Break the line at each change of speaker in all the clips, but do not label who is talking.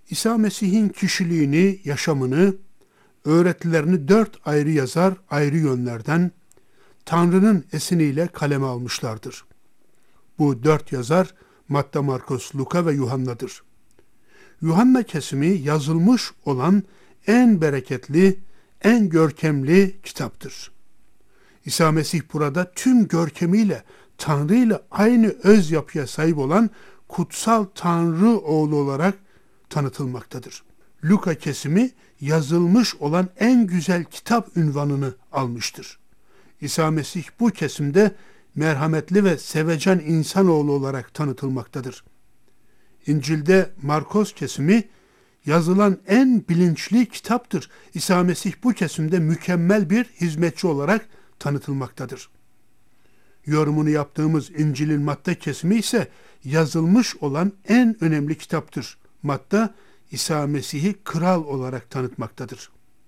İsa Mesih'in kişiliğini, yaşamını, öğretilerini 4 ayrı yazar ayrı yönlerden Tanrı'nın esiniyle kaleme almışlardır. Bu 4 yazar Matta, Markos, Luka ve Yuhanna'dır. Yuhanna kesimi yazılmış olan en bereketli, en görkemli kitaptır. İsa Mesih burada tüm görkemiyle Tanrı ile aynı öz yapıya sahip olan kutsal Tanrı oğlu olarak tanıtılmaktadır. Luka kesimi yazılmış olan en güzel kitap unvanını almıştır. İsa Mesih bu kesimde merhametli ve sevecen insanoğlu olarak tanıtılmaktadır. İncil'de Markos kesimi yazılan en bilinçli kitaptır. İsa Mesih bu kesimde mükemmel bir hizmetçi olarak tanıtılmaktadır. Yorumunu yaptığımız İncil'in Matta kesimi ise yazılmış olan en önemli kitaptır. Matta, İsa Mesih'i kral olarak tanıtmaktadır.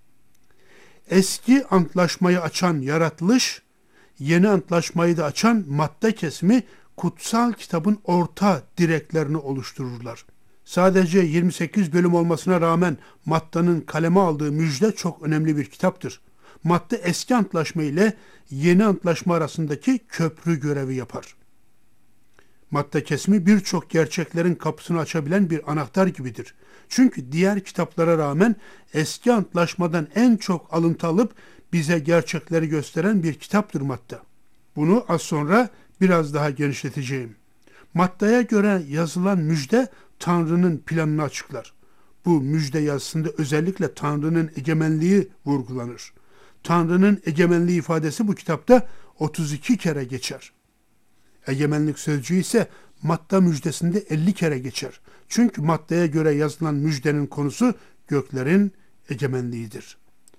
Eski antlaşmayı açan yaratılış, yeni antlaşmayı da açan Matta kesimi kutsal kitabın orta direklerini oluştururlar. Sadece 28 bölüm olmasına rağmen Matta'nın kaleme aldığı müjde çok önemli bir kitaptır. Matta eski antlaşma ile yeni antlaşma arasındaki köprü görevi yapar. Matta kesimi birçok gerçeklerin kapısını açabilen bir anahtar gibidir. Çünkü diğer kitaplara rağmen eski antlaşmadan en çok alıntı alıp bize gerçekleri gösteren bir kitaptır Matta. Bunu az sonra biraz daha genişleteceğim. Matta'ya göre yazılan müjde Tanrı'nın planını açıklar. Bu müjde yazısında özellikle Tanrı'nın egemenliği vurgulanır. Tanrı'nın egemenliği ifadesi bu kitapta 32 kere geçer. Egemenlik sözcüğü ise Matta müjdesinde 50 kere geçer. Çünkü Matta'ya göre yazılan müjdenin konusu göklerin egemenliğidir.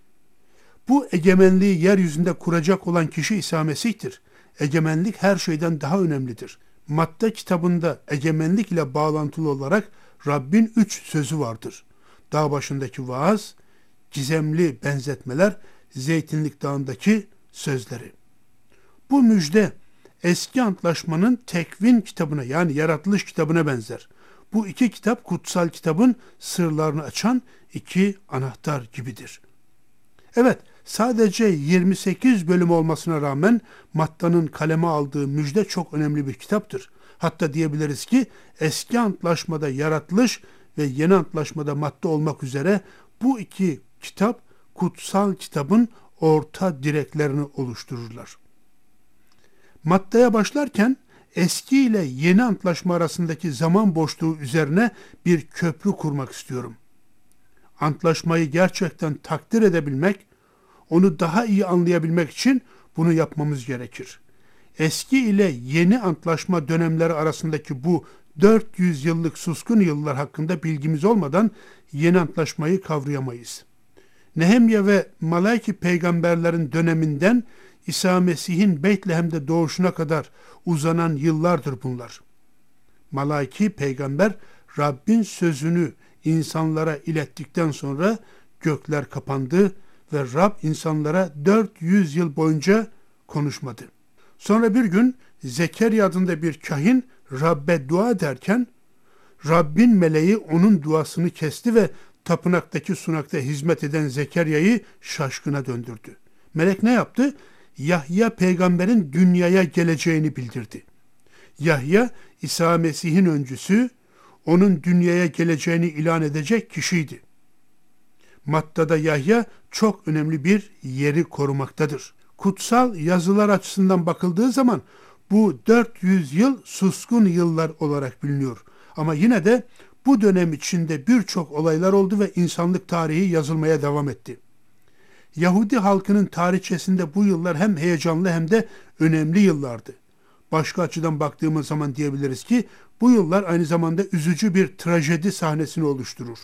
Bu egemenliği yeryüzünde kuracak olan kişi İsa Mesih'tir. Egemenlik her şeyden daha önemlidir. Matta kitabında egemenlik ile bağlantılı olarak Rabbin 3 sözü vardır. Dağ başındaki vaaz, gizemli benzetmeler, Zeytinlik Dağı'ndaki sözleri. Bu müjde eski antlaşmanın tekvin kitabına yani yaratılış kitabına benzer. Bu iki kitap kutsal kitabın sırlarını açan iki anahtar gibidir. Evet, sadece 28 bölüm olmasına rağmen Matta'nın kaleme aldığı müjde çok önemli bir kitaptır. Hatta diyebiliriz ki eski antlaşmada yaratılış ve yeni antlaşmada Matta olmak üzere bu iki kitap kutsal kitabın orta direklerini oluştururlar. Matta'ya başlarken eski ile yeni antlaşma arasındaki zaman boşluğu üzerine bir köprü kurmak istiyorum. Antlaşmayı gerçekten takdir edebilmek, onu daha iyi anlayabilmek için bunu yapmamız gerekir. Eski ile yeni antlaşma dönemleri arasındaki bu 400 yıllık suskun yıllar hakkında bilgimiz olmadan yeni antlaşmayı kavrayamayız. Nehemya ve Malaki peygamberlerin döneminden İsa Mesih'in Betlehem'de doğuşuna kadar uzanan yıllardır bunlar. Malaki peygamber Rabbin sözünü insanlara ilettikten sonra gökler kapandı ve Rab insanlara 400 yıl boyunca konuşmadı. Sonra bir gün Zekeriya adında bir kahin Rabbe dua ederken Rabbin meleği onun duasını kesti ve tapınaktaki sunakta hizmet eden Zekeriya'yı şaşkına döndürdü. Melek ne yaptı? Yahya peygamberin dünyaya geleceğini bildirdi. Yahya, İsa Mesih'in öncüsü, onun dünyaya geleceğini ilan edecek kişiydi. Matta'da Yahya çok önemli bir yeri korumaktadır. Kutsal yazılar açısından bakıldığı zaman bu 400 yıl suskun yıllar olarak biliniyor. Ama yine de bu dönem içinde birçok olaylar oldu ve insanlık tarihi yazılmaya devam etti. Yahudi halkının tarihçesinde bu yıllar hem heyecanlı hem de önemli yıllardı. Başka açıdan baktığımız zaman diyebiliriz ki bu yıllar aynı zamanda üzücü bir trajedi sahnesini oluşturur.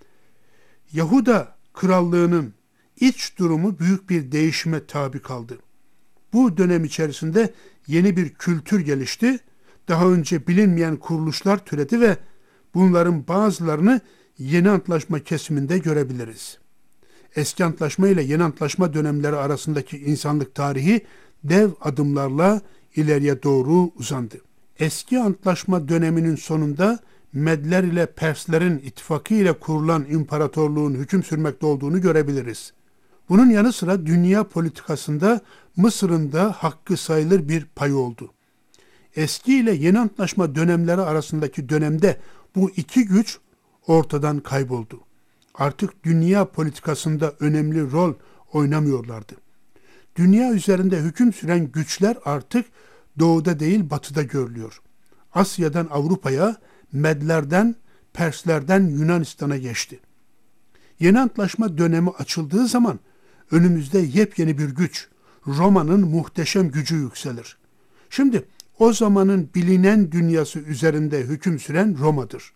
Yahuda krallığının iç durumu büyük bir değişime tabi kaldı. Bu dönem içerisinde yeni bir kültür gelişti, daha önce bilinmeyen kuruluşlar türedi ve bunların bazılarını yeni antlaşma kesiminde görebiliriz. Eski antlaşma ile yeni antlaşma dönemleri arasındaki insanlık tarihi dev adımlarla ileriye doğru uzandı. Eski antlaşma döneminin sonunda Medler ile Perslerin ittifakı ile kurulan imparatorluğun hüküm sürmekte olduğunu görebiliriz. Bunun yanı sıra dünya politikasında Mısır'ın da hakkı sayılır bir payı oldu. Eski ile yeni antlaşma dönemleri arasındaki dönemde bu iki güç ortadan kayboldu. Artık dünya politikasında önemli rol oynamıyorlardı. Dünya üzerinde hüküm süren güçler artık doğuda değil batıda görülüyor. Asya'dan Avrupa'ya, Medlerden, Perslerden Yunanistan'a geçti. Yeni antlaşma dönemi açıldığı zaman önümüzde yepyeni bir güç, Roma'nın muhteşem gücü yükselir. Şimdi o zamanın bilinen dünyası üzerinde hüküm süren Roma'dır.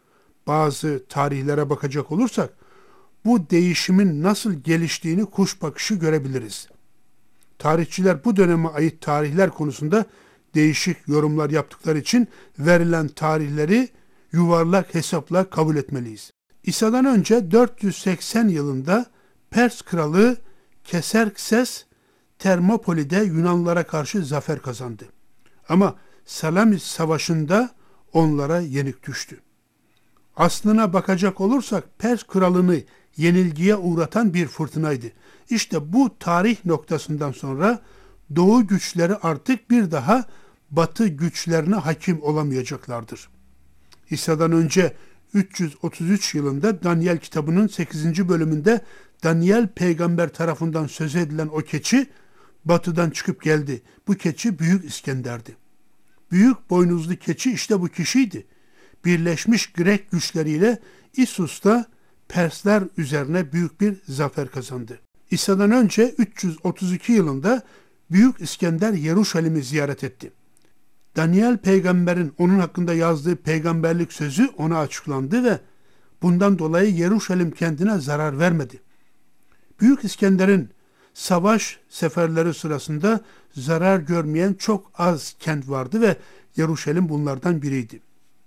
Bazı tarihlere bakacak olursak, bu değişimin nasıl geliştiğini kuş bakışı görebiliriz. Tarihçiler bu döneme ait tarihler konusunda değişik yorumlar yaptıkları için verilen tarihleri yuvarlak hesapla kabul etmeliyiz. İsa'dan önce 480 yılında Pers kralı Keserkses Termopoli'de Yunanlılara karşı zafer kazandı. Ama Salamis Savaşı'nda onlara yenik düştü. Aslına bakacak olursak Pers kralını yenilgiye uğratan bir fırtınaydı. İşte bu tarih noktasından sonra Doğu güçleri artık bir daha Batı güçlerine hakim olamayacaklardır. İsa'dan önce 333 yılında Daniel kitabının 8. bölümünde Daniel peygamber tarafından söz edilen o keçi batıdan çıkıp geldi. Bu keçi Büyük İskender'di. Büyük boynuzlu keçi işte bu kişiydi. Birleşmiş Grek güçleriyle İssus'ta Persler üzerine büyük bir zafer kazandı. İsa'dan önce 332 yılında Büyük İskender Yeruşalim'i ziyaret etti. Daniel peygamberin onun hakkında yazdığı peygamberlik sözü ona açıklandı ve bundan dolayı Yeruşalim kendine zarar vermedi. Büyük İskender'in savaş seferleri sırasında zarar görmeyen çok az kent vardı ve Yeruşalim bunlardan biriydi.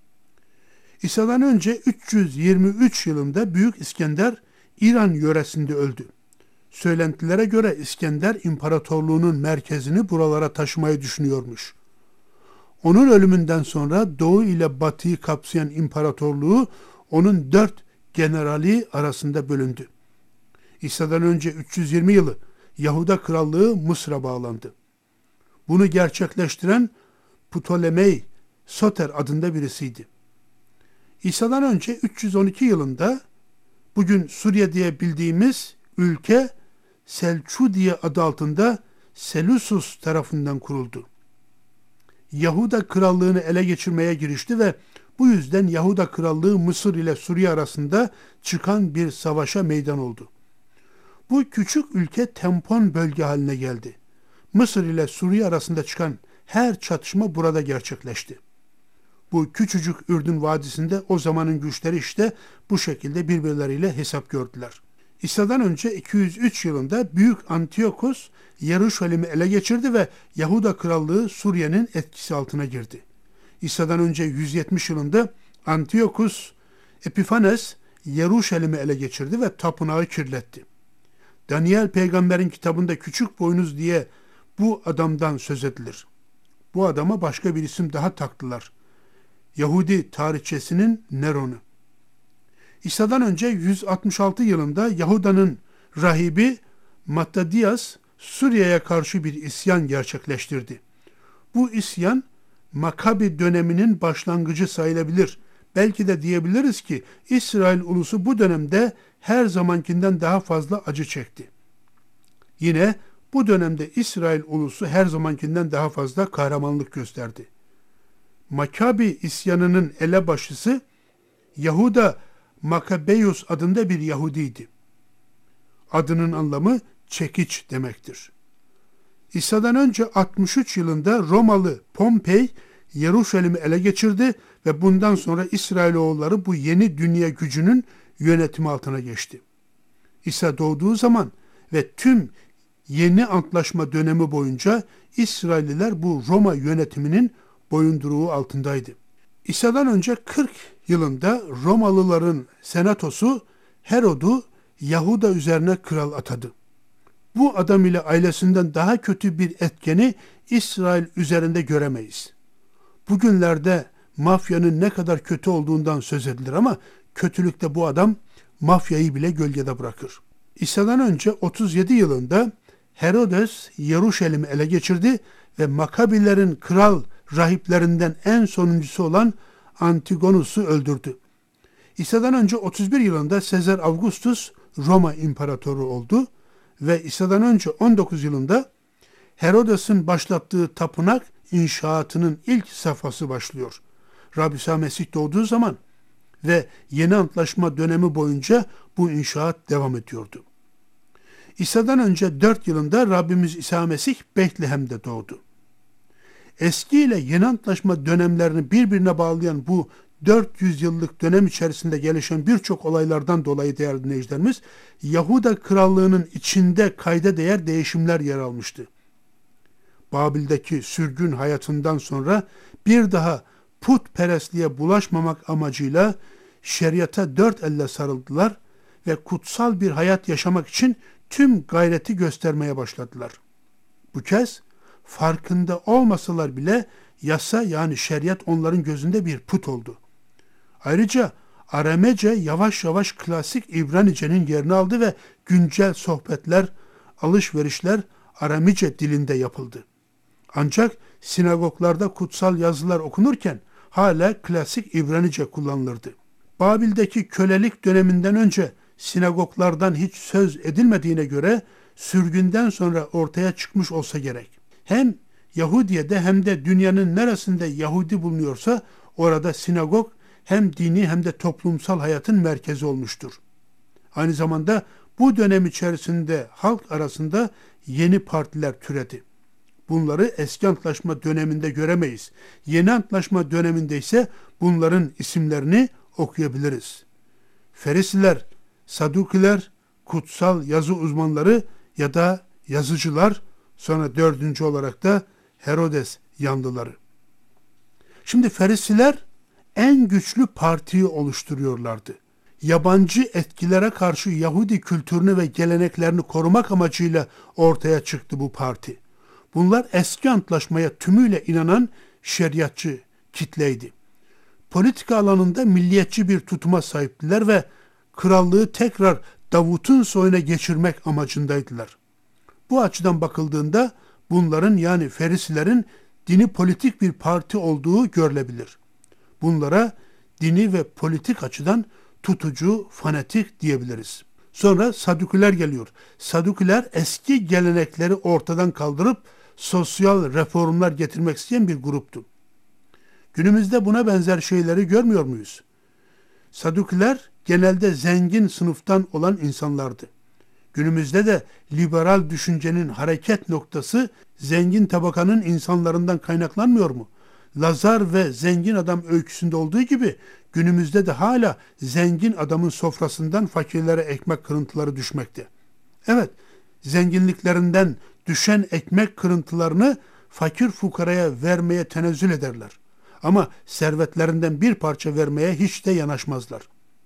İsa'dan önce 323 yılında Büyük İskender İran yöresinde öldü. Söylentilere göre İskender imparatorluğunun merkezini buralara taşımayı düşünüyormuş. Onun ölümünden sonra Doğu ile Batı'yı kapsayan imparatorluğu onun 4 generali arasında bölündü. İsa'dan önce 320 yılı Yahuda Krallığı Mısır'a bağlandı. Bunu gerçekleştiren Ptolemey Soter adında birisiydi. İsa'dan önce 312 yılında bugün Suriye diye bildiğimiz ülke Selçudiye adı altında Seleucus tarafından kuruldu. Yahuda Krallığını ele geçirmeye girişti ve bu yüzden Yahuda Krallığı Mısır ile Suriye arasında çıkan bir savaşa meydan oldu. Bu küçük ülke tampon bölge haline geldi. Mısır ile Suriye arasında çıkan her çatışma burada gerçekleşti. Bu küçücük Ürdün Vadisi'nde o zamanın güçleri işte bu şekilde birbirleriyle hesap gördüler. İsa'dan önce 203 yılında Büyük Antiochos Yeruşalim'i ele geçirdi ve Yahuda Krallığı Suriye'nin etkisi altına girdi. İsa'dan önce 170 yılında Antiochus Epiphanes Yeruşalim'i ele geçirdi ve tapınağı kirletti. Daniel peygamberin kitabında küçük boynuz diye bu adamdan söz edilir. Bu adama başka bir isim daha taktılar. Yahudi tarihçesinin Neron'u. İsa'dan önce 166 yılında Yahuda'nın rahibi Mattadias Suriye'ye karşı bir isyan gerçekleştirdi. Bu isyan Makabi döneminin başlangıcı sayılabilir. Belki de diyebiliriz ki İsrail ulusu bu dönemde her zamankinden daha fazla acı çekti. Yine bu dönemde İsrail ulusu her zamankinden daha fazla kahramanlık gösterdi. Makabi isyanının elebaşısı Yahuda Makabeyus adında bir Yahudiydi. Adının anlamı çekiç demektir. İsa'dan önce 63 yılında Romalı Pompey Yeruşalim'i ele geçirdi ve bundan sonra İsrailoğulları bu yeni dünya gücünün yönetimi altına geçti. İsa doğduğu zaman ve tüm yeni antlaşma dönemi boyunca İsrailliler bu Roma yönetiminin boyunduruğu altındaydı. İsa'dan önce 40 yılında Romalıların senatosu Herod'u Yahuda üzerine kral atadı. Bu adam ile ailesinden daha kötü bir etkeni İsrail üzerinde göremeyiz. Bugünlerde mafyanın ne kadar kötü olduğundan söz edilir ama kötülükte bu adam mafyayı bile gölgede bırakır. İsa'dan önce 37 yılında Herodes Yeruşalim'i ele geçirdi ve Makabilerin kral rahiplerinden en sonuncusu olan Antigonus'u öldürdü. İsa'dan önce 31 yılında Sezar Augustus Roma imparatoru oldu ve İsa'dan önce 19 yılında Herodes'in başlattığı tapınak inşaatının ilk safhası başlıyor. Rabbi İsa Mesih doğduğu zaman ve yeni antlaşma dönemi boyunca bu inşaat devam ediyordu. İsa'dan önce 4 yılında Rabbimiz İsa Mesih Betlehem'de doğdu. Eski ile yeni antlaşma dönemlerini birbirine bağlayan bu 400 yıllık dönem içerisinde gelişen birçok olaylardan dolayı değerli dinleyicilerimiz, Yahuda krallığının içinde kayda değer değişimler yer almıştı. Babil'deki sürgün hayatından sonra bir daha putperestliğe bulaşmamak amacıyla şeriata dört elle sarıldılar ve kutsal bir hayat yaşamak için tüm gayreti göstermeye başladılar. Bu kez farkında olmasalar bile yasa yani şeriat onların gözünde bir put oldu. Ayrıca Aramece yavaş yavaş klasik İbranice'nin yerini aldı ve güncel sohbetler, alışverişler Aramice dilinde yapıldı. Ancak sinagoglarda kutsal yazılar okunurken hala klasik İbranice kullanılırdı. Babil'deki kölelik döneminden önce sinagoglardan hiç söz edilmediğine göre sürgünden sonra ortaya çıkmış olsa gerek. Hem Yahudiye'de hem de dünyanın neresinde Yahudi bulunuyorsa orada sinagog hem dini hem de toplumsal hayatın merkezi olmuştur. Aynı zamanda bu dönem içerisinde halk arasında yeni partiler türedi. Bunları eski antlaşma döneminde göremeyiz. Yeni antlaşma döneminde ise bunların isimlerini okuyabiliriz. Ferisiler, Sadukiler, kutsal yazı uzmanları ya da yazıcılar, sonra dördüncü olarak da Herodes yanlıları. Şimdi Ferisiler en güçlü partiyi oluşturuyorlardı. Yabancı etkilere karşı Yahudi kültürünü ve geleneklerini korumak amacıyla ortaya çıktı bu parti. Bunlar eski antlaşmaya tümüyle inanan şeriatçı kitleydi. Politika alanında milliyetçi bir tutuma sahiptiler ve krallığı tekrar Davut'un soyuna geçirmek amacındaydılar. Bu açıdan bakıldığında bunların yani Ferisilerin dini politik bir parti olduğu görülebilir. Bunlara dini ve politik açıdan tutucu, fanatik diyebiliriz. Sonra Sadukiler geliyor. Sadukiler eski gelenekleri ortadan kaldırıp sosyal reformlar getirmek isteyen bir gruptu. Günümüzde buna benzer şeyleri görmüyor muyuz? Sadukiler genelde zengin sınıftan olan insanlardı. Günümüzde de liberal düşüncenin hareket noktası zengin tabakanın insanlarından kaynaklanmıyor mu? Lazar ve zengin adam öyküsünde olduğu gibi günümüzde de hala zengin adamın sofrasından fakirlere ekmek kırıntıları düşmekte. Evet, zenginliklerinden düşen ekmek kırıntılarını fakir fukaraya vermeye tenezzül ederler. Ama servetlerinden bir parça vermeye hiç de yanaşmazlar.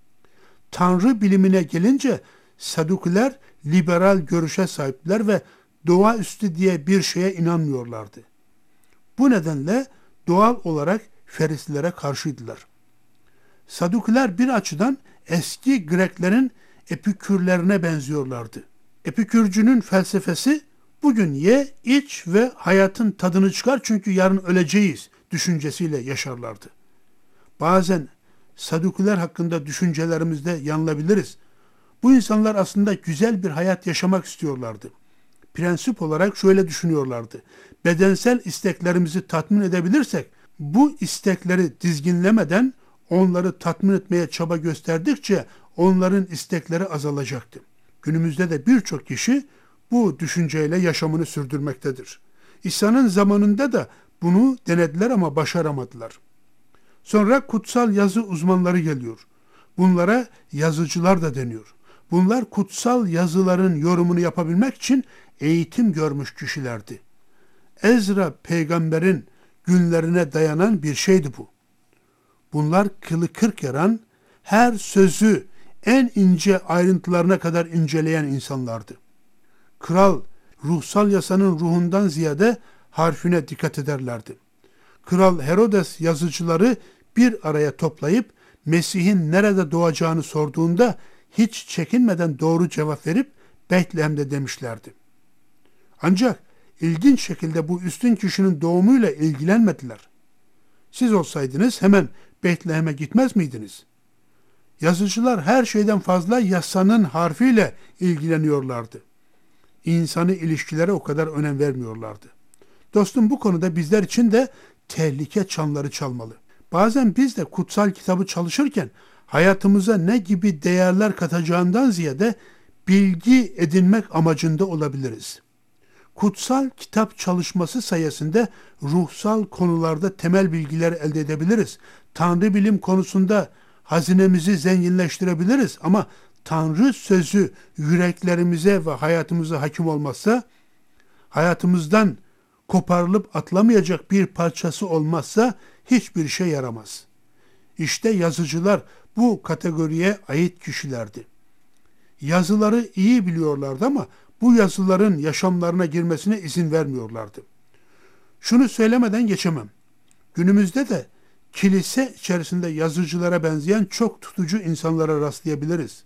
Tanrı bilimine gelince Sadukiler liberal görüşe sahipler ve doğaüstü diye bir şeye inanmıyorlardı. Bu nedenle doğal olarak Ferisilere karşıydılar. Sadukiler bir açıdan eski Greklerin epikürlerine benziyorlardı. Epikürcünün felsefesi bugün ye, iç ve hayatın tadını çıkar çünkü yarın öleceğiz düşüncesiyle yaşarlardı. Bazen Sadukiler hakkında düşüncelerimizde yanılabiliriz. Bu insanlar aslında güzel bir hayat yaşamak istiyorlardı. Prensip olarak şöyle düşünüyorlardı. Bedensel isteklerimizi tatmin edebilirsek, bu istekleri dizginlemeden onları tatmin etmeye çaba gösterdikçe onların istekleri azalacaktı. Günümüzde de birçok kişi bu düşünceyle yaşamını sürdürmektedir. İsa'nın zamanında da bunu denediler ama başaramadılar. Sonra kutsal yazı uzmanları geliyor. Bunlara yazıcılar da deniyor. Bunlar kutsal yazıların yorumunu yapabilmek için eğitim görmüş kişilerdi. Ezra peygamberin günlerine dayanan bir şeydi bu. Bunlar kılı kırk yaran, her sözü en ince ayrıntılarına kadar inceleyen insanlardı. Kral, ruhsal yasanın ruhundan ziyade harfine dikkat ederlerdi. Kral Herodes yazıcıları bir araya toplayıp Mesih'in nerede doğacağını sorduğunda hiç çekinmeden doğru cevap verip Betlehem'de demişlerdi. Ancak ilginç şekilde bu üstün kişinin doğumuyla ilgilenmediler. Siz olsaydınız hemen Betlehem'e gitmez miydiniz? Yazıcılar her şeyden fazla yasanın harfiyle ilgileniyorlardı. İnsani ilişkilere o kadar önem vermiyorlardı. Dostum, bu konuda bizler için de tehlike çanları çalmalı. Bazen biz de kutsal kitabı çalışırken hayatımıza ne gibi değerler katacağından ziyade bilgi edinmek amacında olabiliriz. Kutsal kitap çalışması sayesinde ruhsal konularda temel bilgiler elde edebiliriz. Tanrı bilim konusunda hazinemizi zenginleştirebiliriz ama Tanrı sözü yüreklerimize ve hayatımıza hakim olmazsa, hayatımızdan koparılıp atlamayacak bir parçası olmazsa hiçbir şey yaramaz. İşte yazıcılar bu kategoriye ait kişilerdi. Yazıları iyi biliyorlardı ama bu yazıların yaşamlarına girmesine izin vermiyorlardı. Şunu söylemeden geçemem. Günümüzde de kilise içerisinde yazıcılara benzeyen çok tutucu insanlara rastlayabiliriz.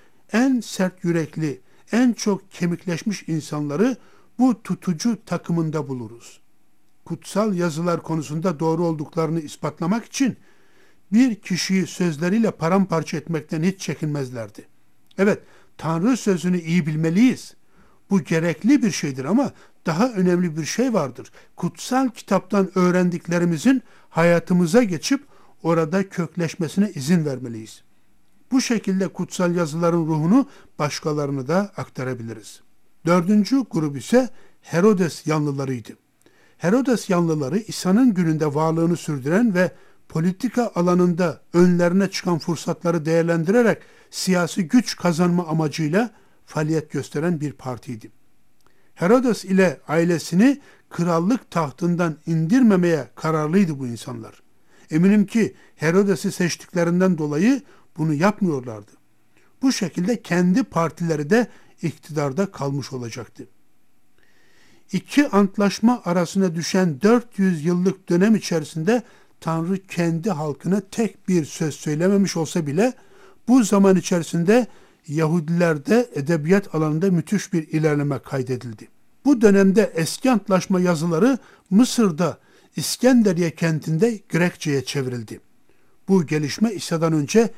En sert yürekli, en çok kemikleşmiş insanları bu tutucu takımında buluruz. Kutsal yazılar konusunda doğru olduklarını ispatlamak için bir kişiyi sözleriyle paramparça etmekten hiç çekinmezlerdi. Evet, Tanrı sözünü iyi bilmeliyiz. Bu gerekli bir şeydir ama daha önemli bir şey vardır. Kutsal kitaptan öğrendiklerimizin hayatımıza geçip orada kökleşmesine izin vermeliyiz. Bu şekilde kutsal yazıların ruhunu başkalarına da aktarabiliriz. Dördüncü grup ise Herodes yanlılarıydı. Herodes yanlıları İsa'nın gününde varlığını sürdüren ve politika alanında önlerine çıkan fırsatları değerlendirerek siyasi güç kazanma amacıyla faaliyet gösteren bir partiydi. Herodes ile ailesini krallık tahtından indirmemeye kararlıydı bu insanlar. Eminim ki Herodes'i seçtiklerinden dolayı bunu yapmıyorlardı. Bu şekilde kendi partileri de iktidarda kalmış olacaktı. İki antlaşma arasına düşen 400 yıllık dönem içerisinde Tanrı kendi halkına tek bir söz söylememiş olsa bile bu zaman içerisinde Yahudilerde edebiyat alanında müthiş bir ilerleme kaydedildi. Bu dönemde eski antlaşma yazıları Mısır'da İskenderiye kentinde Grekçe'ye çevrildi. Bu gelişme İsa'dan önce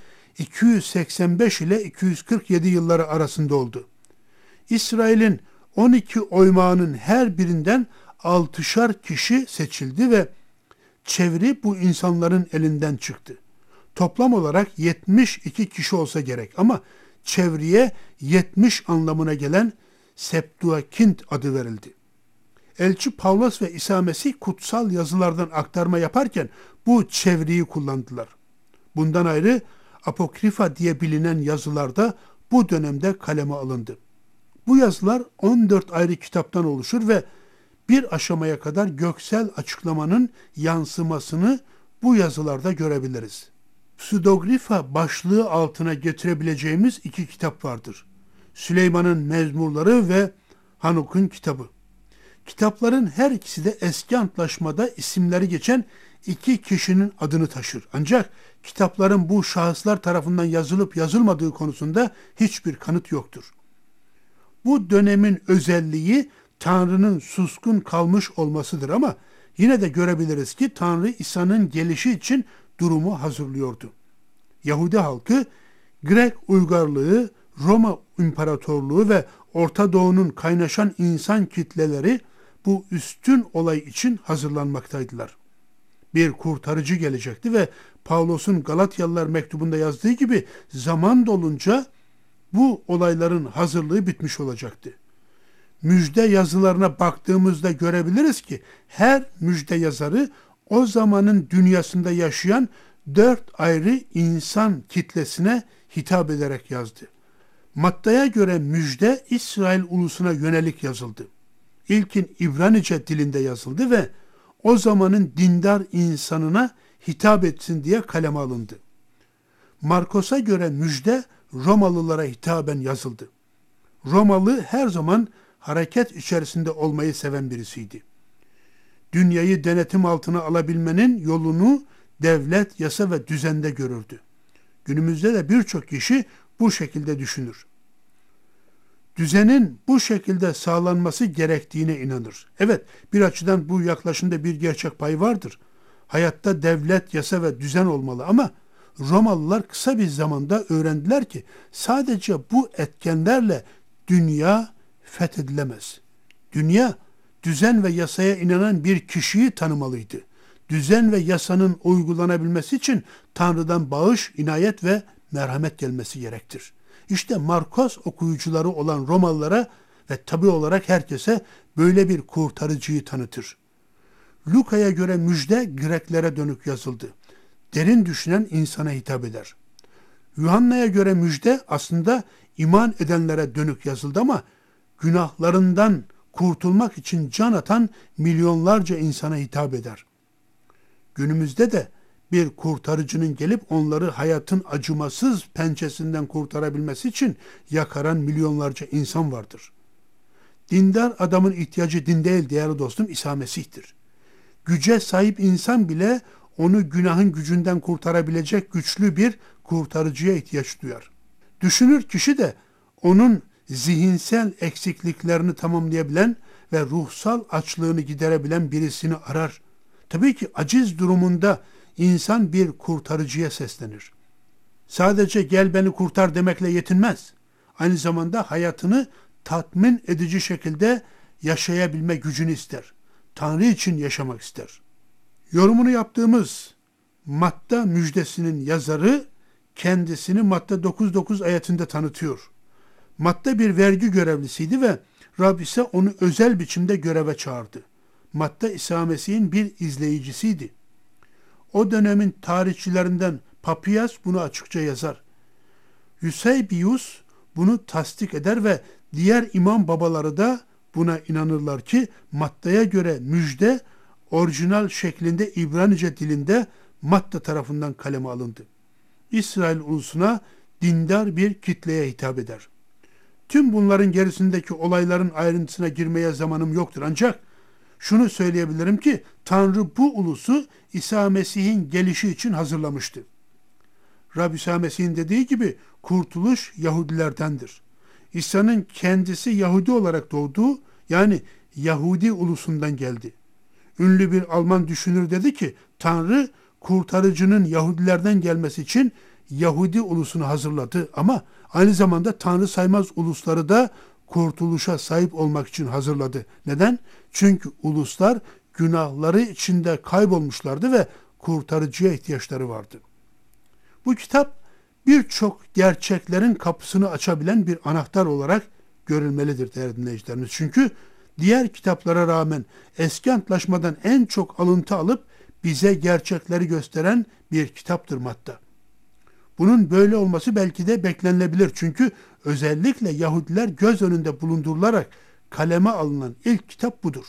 285 ile 247 yılları arasında oldu. İsrail'in 12 oymağının her birinden 6'şar kişi seçildi ve çeviri bu insanların elinden çıktı. Toplam olarak 72 kişi olsa gerek ama çeviriye 70 anlamına gelen Septuagint adı verildi. Elçi Pavlos ve İsa Mesih kutsal yazılardan aktarma yaparken bu çeviriyi kullandılar. Bundan ayrı Apokrifa diye bilinen yazılar da bu dönemde kaleme alındı. Bu yazılar 14 ayrı kitaptan oluşur ve bir aşamaya kadar göksel açıklamanın yansımasını bu yazılarda görebiliriz. Pseudogrifa başlığı altına getirebileceğimiz iki kitap vardır. Süleyman'ın Mezmurları ve Hanuk'un kitabı. Kitapların her ikisi de eski antlaşmada isimleri geçen iki kişinin adını taşır. Ancak kitapların bu şahıslar tarafından yazılıp yazılmadığı konusunda hiçbir kanıt yoktur. Bu dönemin özelliği Tanrı'nın suskun kalmış olmasıdır ama yine de görebiliriz ki Tanrı İsa'nın gelişi için durumu hazırlıyordu. Yahudi halkı Grek uygarlığı, Roma İmparatorluğu ve Orta Doğu'nun kaynaşan insan kitleleri bu üstün olay için hazırlanmaktaydılar. Bir kurtarıcı gelecekti ve Pavlos'un Galatyalılar mektubunda yazdığı gibi zaman dolunca bu olayların hazırlığı bitmiş olacaktı. Müjde yazılarına baktığımızda görebiliriz ki her müjde yazarı o zamanın dünyasında yaşayan 4 ayrı insan kitlesine hitap ederek yazdı. Matta'ya göre müjde İsrail ulusuna yönelik yazıldı. İlkin İbranice dilinde yazıldı ve o zamanın dindar insanına hitap etsin diye kaleme alındı. Markos'a göre müjde Romalılara hitaben yazıldı. Romalı her zaman hareket içerisinde olmayı seven birisiydi. Dünyayı denetim altına alabilmenin yolunu devlet, yasa ve düzende görürdü. Günümüzde de birçok kişi bu şekilde düşünür. Düzenin bu şekilde sağlanması gerektiğine inanır. Evet, bir açıdan bu yaklaşımda bir gerçek payı vardır. Hayatta devlet, yasa ve düzen olmalı ama Romalılar kısa bir zamanda öğrendiler ki sadece bu etkenlerle dünya fethedilemez. Dünya, düzen ve yasaya inanan bir kişiyi tanımalıydı. Düzen ve yasanın uygulanabilmesi için Tanrı'dan bağış, inayet ve merhamet gelmesi gerektir. İşte Markos okuyucuları olan Romalılara ve tabi olarak herkese böyle bir kurtarıcıyı tanıtır. Luka'ya göre müjde Greklere dönük yazıldı. Derin düşünen insana hitap eder. Yuhanna'ya göre müjde aslında iman edenlere dönük yazıldı ama günahlarından kurtulmak için can atan milyonlarca insana hitap eder. Günümüzde de bir kurtarıcının gelip onları hayatın acımasız pençesinden kurtarabilmesi için yakaran milyonlarca insan vardır. Dindar adamın ihtiyacı din değil değerli dostum, İsa Mesih'tir. Güce sahip insan bile onu günahın gücünden kurtarabilecek güçlü bir kurtarıcıya ihtiyaç duyar. Düşünür kişi de onun zihinsel eksikliklerini tamamlayabilen ve ruhsal açlığını giderebilen birisini arar. Tabii ki aciz durumunda insan bir kurtarıcıya seslenir. Sadece gel beni kurtar demekle yetinmez. Aynı zamanda hayatını tatmin edici şekilde yaşayabilme gücünü ister. Tanrı için yaşamak ister. Yorumunu yaptığımız Matta müjdesinin yazarı kendisini Matta 9:9 ayetinde tanıtıyor. Matta bir vergi görevlisiydi ve Rab ise onu özel biçimde göreve çağırdı. Matta İsa Mesih'in bir izleyicisiydi. O dönemin tarihçilerinden Papias bunu açıkça yazar. Eusebius bunu tasdik eder ve diğer imam babaları da buna inanırlar ki Matta'ya göre müjde orijinal şeklinde İbranice dilinde Matta tarafından kaleme alındı. İsrail ulusuna dindar bir kitleye hitap eder. Tüm bunların gerisindeki olayların ayrıntısına girmeye zamanım yoktur ancak şunu söyleyebilirim ki Tanrı bu ulusu İsa Mesih'in gelişi için hazırlamıştı. Rab İsa Mesih'in dediği gibi kurtuluş Yahudilerdendir. İsa'nın kendisi Yahudi olarak doğduğu yani Yahudi ulusundan geldi. Ünlü bir Alman düşünür dedi ki Tanrı kurtarıcının Yahudilerden gelmesi için Yahudi ulusunu hazırladı ama aynı zamanda Tanrı saymaz ulusları da kurtuluşa sahip olmak için hazırladı. Neden? Çünkü uluslar günahları içinde kaybolmuşlardı ve kurtarıcıya ihtiyaçları vardı. Bu kitap birçok gerçeklerin kapısını açabilen bir anahtar olarak görülmelidir değerli dinleyicilerimiz. Çünkü diğer kitaplara rağmen eski antlaşmadan en çok alıntı alıp bize gerçekleri gösteren bir kitaptır Matta. Bunun böyle olması belki de beklenilebilir. Çünkü özellikle Yahudiler göz önünde bulundurularak kaleme alınan ilk kitap budur.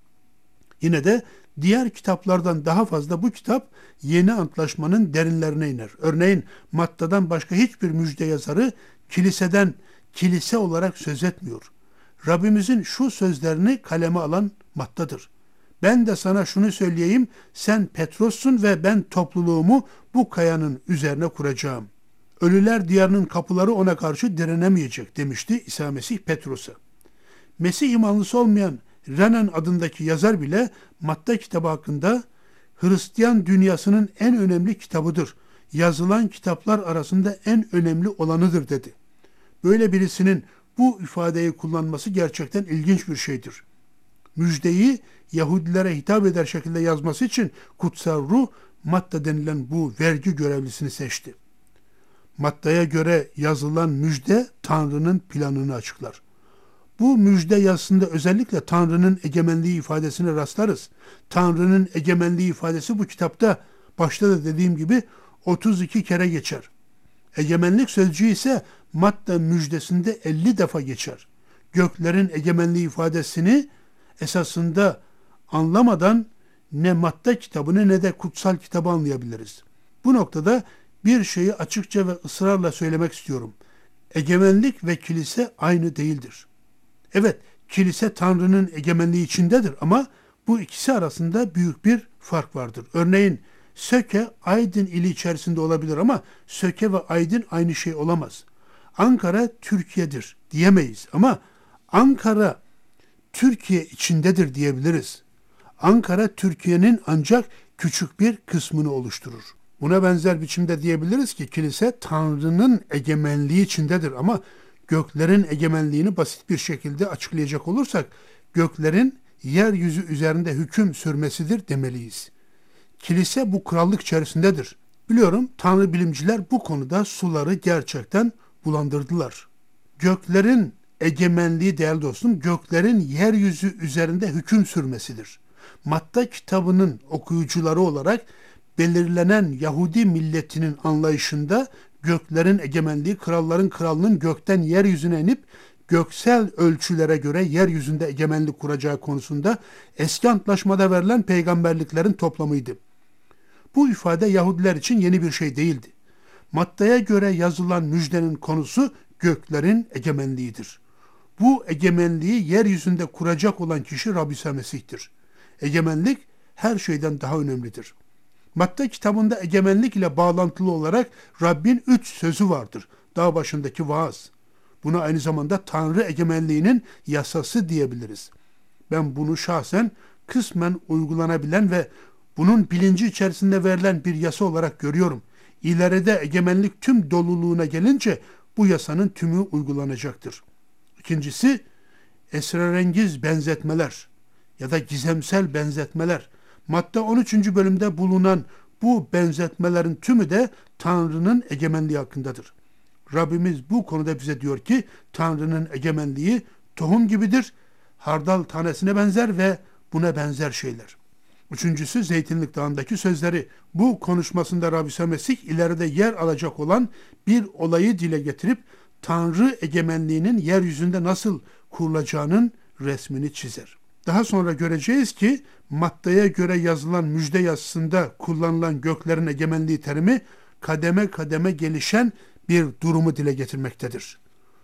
Yine de diğer kitaplardan daha fazla bu kitap yeni antlaşmanın derinlerine iner. Örneğin Matta'dan başka hiçbir müjde yazarı kiliseden kilise olarak söz etmiyor. Rabbimizin şu sözlerini kaleme alan Matta'dır. Ben de sana şunu söyleyeyim, sen Petros'sun ve ben topluluğumu bu kayanın üzerine kuracağım. Ölüler diyarının kapıları ona karşı direnemeyecek demişti İsa Mesih Petros'a. Mesih imanlısı olmayan Renan adındaki yazar bile Matta kitabı hakkında Hristiyan dünyasının en önemli kitabıdır. Yazılan kitaplar arasında en önemli olanıdır dedi. Böyle birisinin bu ifadeyi kullanması gerçekten ilginç bir şeydir. Müjdeyi Yahudilere hitap eder şekilde yazması için kutsal ruh Matta denilen bu vergi görevlisini seçti. Matta'ya göre yazılan müjde Tanrı'nın planını açıklar. Bu müjde yazısında özellikle Tanrı'nın egemenliği ifadesine rastlarız. Tanrı'nın egemenliği ifadesi bu kitapta başta da dediğim gibi 32 kere geçer. Egemenlik sözcüğü ise Matta müjdesinde 50 defa geçer. Göklerin egemenliği ifadesini esasında anlamadan ne Matta kitabını ne de kutsal kitabı anlayabiliriz. Bu noktada bir şeyi açıkça ve ısrarla söylemek istiyorum. Egemenlik ve kilise aynı değildir. Evet, kilise Tanrı'nın egemenliği içindedir ama bu ikisi arasında büyük bir fark vardır. Örneğin Söke, Aydın ili içerisinde olabilir ama Söke ve Aydın aynı şey olamaz. Ankara Türkiye'dir diyemeyiz ama Ankara Türkiye içindedir diyebiliriz. Ankara Türkiye'nin ancak küçük bir kısmını oluşturur. Buna benzer biçimde diyebiliriz ki kilise Tanrı'nın egemenliği içindedir ama göklerin egemenliğini basit bir şekilde açıklayacak olursak göklerin yeryüzü üzerinde hüküm sürmesidir demeliyiz. Kilise bu krallık içerisindedir. Biliyorum Tanrı bilimciler bu konuda suları gerçekten bulandırdılar. Göklerin egemenliği değerli dostum, göklerin yeryüzü üzerinde hüküm sürmesidir. Matta kitabının okuyucuları olarak belirlenen Yahudi milletinin anlayışında göklerin egemenliği, kralların krallığının gökten yeryüzüne inip göksel ölçülere göre yeryüzünde egemenlik kuracağı konusunda eski antlaşmada verilen peygamberliklerin toplamıydı. Bu ifade Yahudiler için yeni bir şey değildi. Matta'ya göre yazılan müjdenin konusu göklerin egemenliğidir. Bu egemenliği yeryüzünde kuracak olan kişi Rabbi İsa Mesih'tir. Egemenlik her şeyden daha önemlidir. Matta kitabında egemenlik ile bağlantılı olarak Rabbin 3 sözü vardır. Dağ başındaki vaaz. Buna aynı zamanda Tanrı egemenliğinin yasası diyebiliriz. Ben bunu şahsen kısmen uygulanabilen ve bunun bilinci içerisinde verilen bir yasa olarak görüyorum. İleride egemenlik tüm doluluğuna gelince bu yasanın tümü uygulanacaktır. İkincisi, esrarengiz benzetmeler ya da gizemsel benzetmeler. Matta 13. bölümde bulunan bu benzetmelerin tümü de Tanrı'nın egemenliği hakkındadır. Rabbimiz bu konuda bize diyor ki Tanrı'nın egemenliği tohum gibidir, hardal tanesine benzer ve buna benzer şeyler. Üçüncüsü Zeytinlik Dağı'ndaki sözleri. Bu konuşmasında Rabbi İsa Mesih ileride yer alacak olan bir olayı dile getirip Tanrı egemenliğinin yeryüzünde nasıl kurulacağının resmini çizer. Daha sonra göreceğiz ki Matta'ya göre yazılan müjde yazısında kullanılan göklerin egemenliği terimi kademe kademe gelişen bir durumu dile getirmektedir.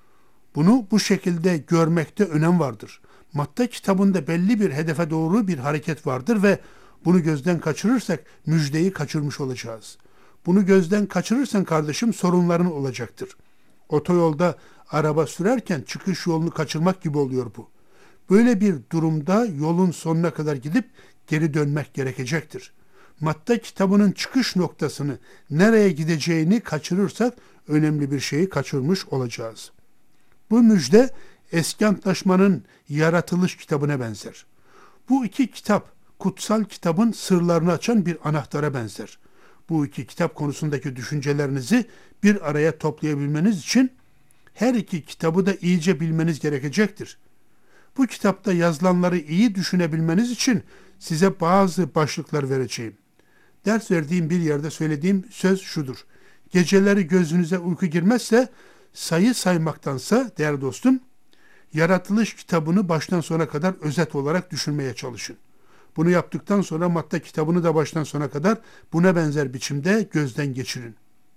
Bunu bu şekilde görmekte önem vardır. Matta kitabında belli bir hedefe doğru bir hareket vardır ve bunu gözden kaçırırsak müjdeyi kaçırmış olacağız. Bunu gözden kaçırırsan kardeşim sorunların olacaktır. Otoyolda araba sürerken çıkış yolunu kaçırmak gibi oluyor bu. Böyle bir durumda yolun sonuna kadar gidip geri dönmek gerekecektir. Matta kitabının çıkış noktasını, nereye gideceğini kaçırırsak önemli bir şeyi kaçırmış olacağız. Bu müjde Eski Antlaşma'nın yaratılış kitabına benzer. Bu iki kitap, kutsal kitabın sırlarını açan bir anahtara benzer. Bu iki kitap konusundaki düşüncelerinizi bir araya toplayabilmeniz için her iki kitabı da iyice bilmeniz gerekecektir. Bu kitapta yazılanları iyi düşünebilmeniz için size bazı başlıklar vereceğim. Ders verdiğim bir yerde söylediğim söz şudur. Geceleri gözünüze uyku girmezse sayı saymaktansa değerli dostum, yaratılış kitabını baştan sona kadar özet olarak düşünmeye çalışın. Bunu yaptıktan sonra Matta kitabını da baştan sona kadar buna benzer biçimde gözden geçirin.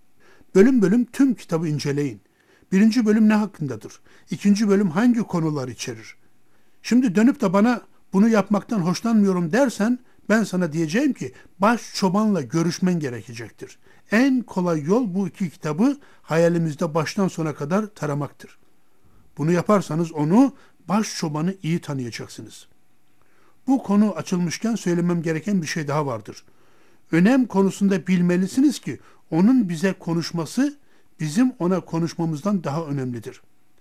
Bölüm bölüm tüm kitabı inceleyin. Birinci bölüm ne hakkındadır? İkinci bölüm hangi konular içerir? Şimdi dönüp de bana bunu yapmaktan hoşlanmıyorum dersen ben sana diyeceğim ki baş çobanla görüşmen gerekecektir. En kolay yol bu iki kitabı hayalimizde baştan sona kadar taramaktır. Bunu yaparsanız onu baş çobanı iyi tanıyacaksınız. Bu konu açılmışken söylemem gereken bir şey daha vardır. Önem konusunda bilmelisiniz ki onun bize konuşması bizim ona konuşmamızdan daha önemlidir.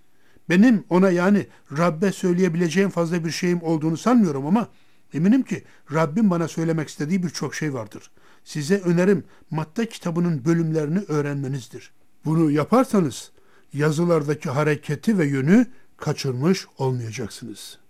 Benim ona yani Rabbe söyleyebileceğim fazla bir şeyim olduğunu sanmıyorum ama eminim ki Rabbim bana söylemek istediği birçok şey vardır. Size önerim Matta kitabının bölümlerini öğrenmenizdir. Bunu yaparsanız yazılardaki hareketi ve yönü kaçırmış olmayacaksınız.